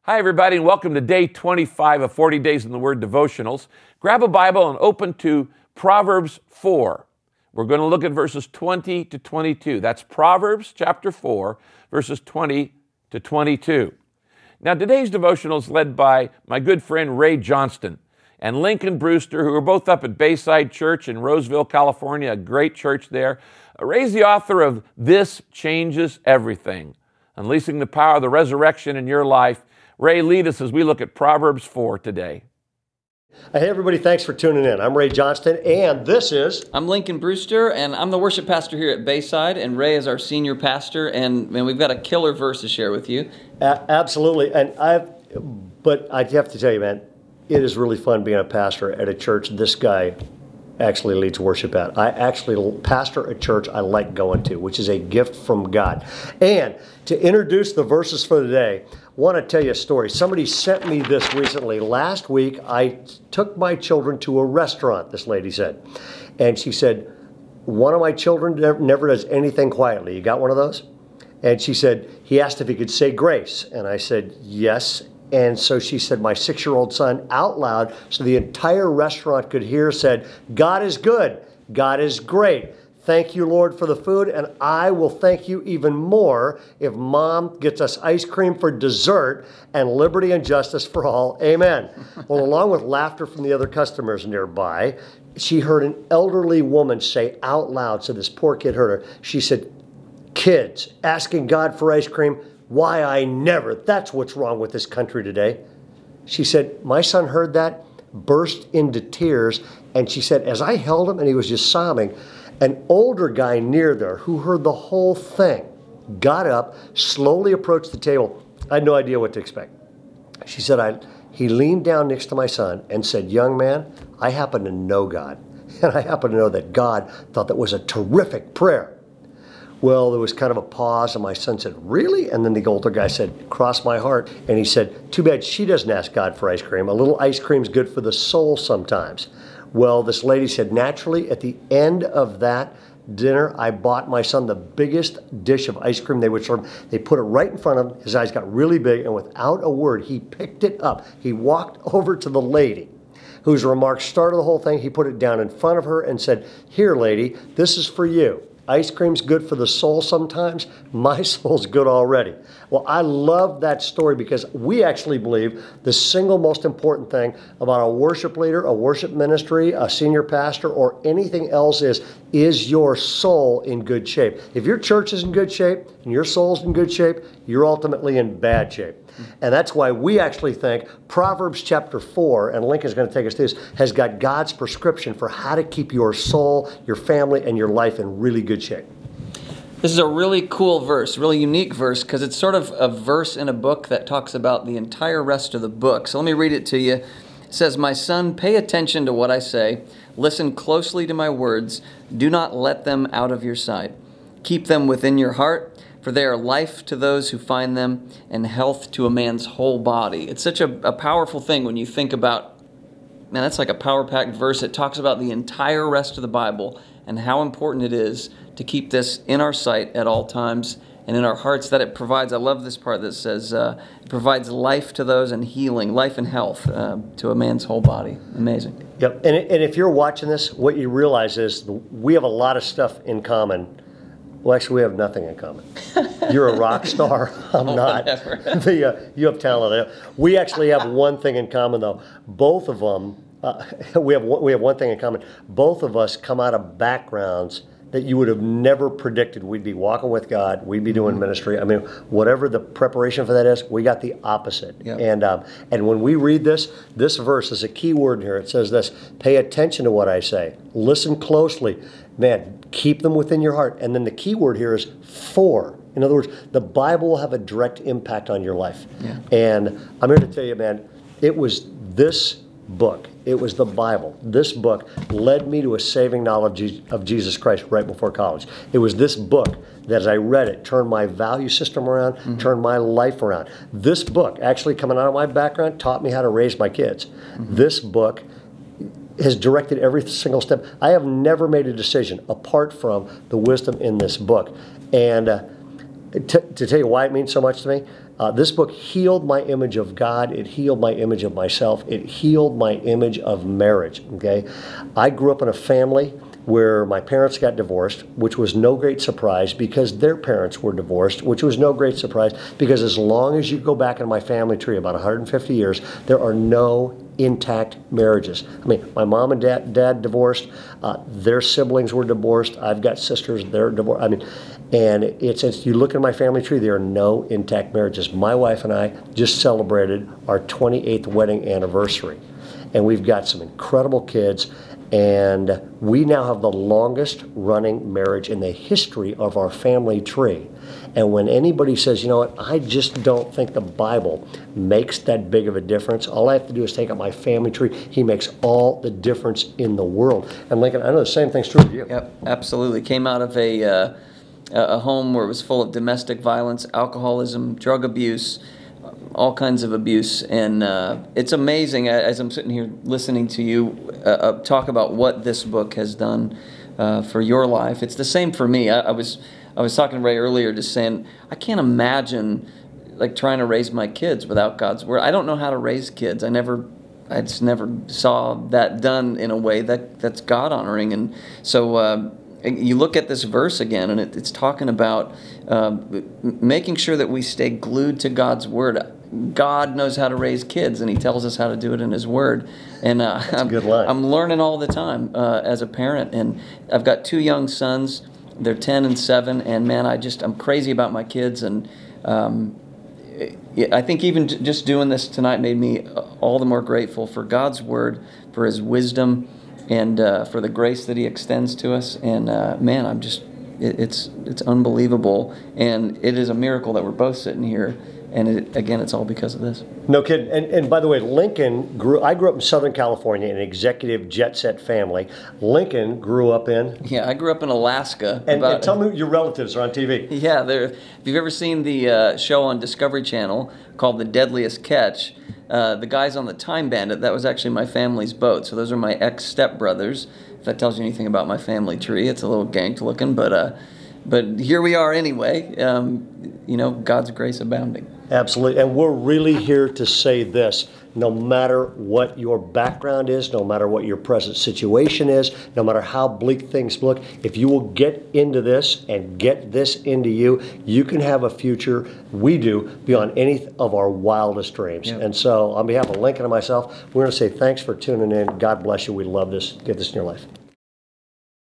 Hi, everybody, and welcome to day 25 of 40 Days in the Word devotionals. Grab a Bible and open to Proverbs 4. We're going to look at verses 20 to 22. That's Proverbs chapter 4, verses 20 to 22. Now, today's devotional is led by my good friend Ray Johnston and Lincoln Brewster, who are both up at Bayside Church in Roseville, California, a great church there. Ray's the author of This Changes Everything, Unleashing the Power of the Resurrection in Your Life. Ray, lead us as we look at Proverbs 4 today. Hey everybody, thanks for tuning in. I'm Ray Johnston, and this is... I'm Lincoln Brewster, and I'm the worship pastor here at Bayside, and Ray is our senior pastor, and man, we've got a killer verse to share with you. Absolutely, but I have to tell you, man, it is really fun being a pastor at a church this guy actually leads worship at. I actually pastor a church I like going to, which is a gift from God. And to introduce the verses for today, I want to tell you a story. Somebody sent me this recently. Last week, I took my children to a restaurant, this lady said. And she said, one of my children never does anything quietly. You got one of those? And she said, he asked if he could say grace. And I said, yes. And so she said, my 6-year-old son out loud, so the entire restaurant could hear, said, God is good. God is great. Thank you, Lord, for the food, and I will thank you even more if Mom gets us ice cream for dessert and liberty and justice for all. Amen. Well, along with laughter from the other customers nearby, she heard an elderly woman say out loud, so this poor kid heard her, she said, kids asking God for ice cream, why I never. That's what's wrong with this country today. She said, my son heard that, burst into tears, and she said, as I held him and he was just sobbing, an older guy near there who heard the whole thing got up, slowly approached the table. I had no idea what to expect. She said, he leaned down next to my son and said, young man, I happen to know God, and I happen to know that God thought that was a terrific prayer. Well, there was kind of a pause, and my son said, really? And then the older guy said, cross my heart. And he said, too bad she doesn't ask God for ice cream. A little ice cream's good for the soul sometimes. Well, this lady said, naturally, at the end of that dinner, I bought my son the biggest dish of ice cream they would serve. They put it right in front of him. His eyes got really big, and without a word, he picked it up. He walked over to the lady, whose remarks started the whole thing. He put it down in front of her and said, here, lady, this is for you. Ice cream's good for the soul sometimes. My soul's good already. Well, I love that story because we actually believe the single most important thing about a worship leader, a worship ministry, a senior pastor, or anything else is your soul in good shape? If your church is in good shape and your soul's in good shape, you're ultimately in bad shape. And that's why we actually think Proverbs chapter 4, and Lincoln's going to take us through this, has got God's prescription for how to keep your soul, your family, and your life in really good shape. This is a really cool verse, really unique verse, because it's sort of a verse in a book that talks about the entire rest of the book. So let me read it to you. It says, my son, pay attention to what I say. Listen closely to my words. Do not let them out of your sight. Keep them within your heart, for they are life to those who find them and health to a man's whole body. It's such a powerful thing when you think about, man, that's like a power-packed verse. It talks about the entire rest of the Bible and how important it is to keep this in our sight at all times and in our hearts, that it provides, I love this part that says, it provides life to those and healing, life and health to a man's whole body. Amazing. Yep, and if you're watching this, what you realize is we have a lot of stuff in common. Well, actually, we have nothing in common. You're a rock star. I'm not. You have talent. We actually have one thing in common, though. Both of them, we have one thing in common. Both of us come out of backgrounds that you would have never predicted. We'd be walking with God. We'd be doing ministry. I mean, whatever the preparation for that is, we got the opposite. Yep. And when we read this verse is a key word here. It says this: pay attention to what I say. Listen closely. Man, keep them within your heart. And then the key word here is for. In other words, the Bible will have a direct impact on your life. Yeah. And I'm here to tell you, man, it was this book. It was the Bible. This book led me to a saving knowledge of Jesus Christ right before college. It was this book that, as I read it, turned my value system around, turned my life around. This book, actually coming out of my background, taught me how to raise my kids. This book has directed every single step. I have never made a decision apart from the wisdom in this book. And to tell you why it means so much to me, This book healed my image of God. It healed my image of myself. It healed my image of marriage, okay? I grew up in a family where my parents got divorced, which was no great surprise because their parents were divorced, which was no great surprise because as long as you go back in my family tree, about 150 years, there are no intact marriages. I mean, my mom and dad divorced, their siblings were divorced, I've got sisters, they're divorced. I mean, and it's you look at my family tree, there are no intact marriages. My wife and I just celebrated our 28th wedding anniversary, and we've got some incredible kids. And we now have the longest running marriage in the history of our family tree. And when anybody says, you know what, I just don't think the Bible makes that big of a difference, all I have to do is take out my family tree. He makes all the difference in the world. And Lincoln, I know the same thing's true of you. Yep, absolutely. Came out of a home where it was full of domestic violence, alcoholism, drug abuse, all kinds of abuse, and it's amazing as I'm sitting here listening to you talk about what this book has done for your life. It's the same for me. I was talking to Ray earlier, just saying I can't imagine like trying to raise my kids without God's word. I don't know how to raise kids. I just never saw that done in a way that's God honoring, and so. You look at this verse again, and it's talking about making sure that we stay glued to God's word. God knows how to raise kids, and He tells us how to do it in His word. And That's a good line. I'm learning all the time as a parent, and I've got 2 young sons. They're 10 and 7, and man, I'm crazy about my kids, and I think even just doing this tonight made me all the more grateful for God's word, for His wisdom, and for the grace that He extends to us. And man, it's unbelievable, and it is a miracle that we're both sitting here. And again, it's all because of this. No kidding. And by the way, I grew up in Southern California in an executive jet set family. Lincoln grew up in? Yeah, I grew up in Alaska. And tell me your relatives are on TV. Yeah, if you've ever seen the show on Discovery Channel called The Deadliest Catch, the guys on the Time Bandit, that was actually my family's boat. So those are my ex-stepbrothers. If that tells you anything about my family tree, it's a little ganked looking, but here we are anyway. God's grace abounding. Absolutely. And we're really here to say this. No matter what your background is, no matter what your present situation is, no matter how bleak things look, if you will get into this and get this into you, you can have a future, we do, beyond any of our wildest dreams. Yep. And so on behalf of Lincoln and myself, we're going to say thanks for tuning in. God bless you. We love this. Get this in your life.